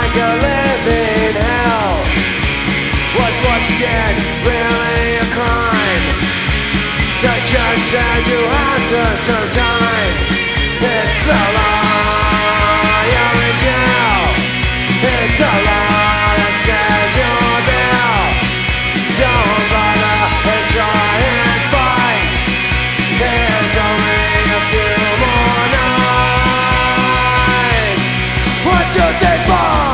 like a living hell. Was what you did really a crime? The judge said you have to serve time. It's a law, you're in jail. It's a law that says you're bail. Don't bother and try and fight. There's only a few more nights. What do they for?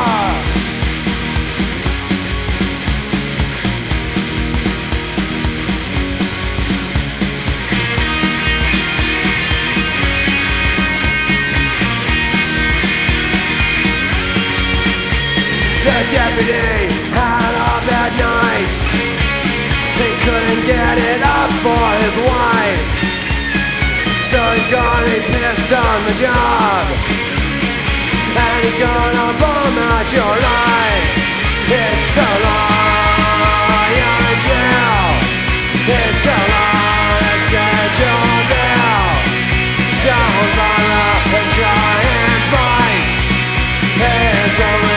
The deputy had a bad night. He couldn't get it up for his wife, so he's gonna be pissed on the job, and he's gonna bomb out your life. It's a law, you're in jail. It's a law that says you're bail. Don't bother and try and fight. It's only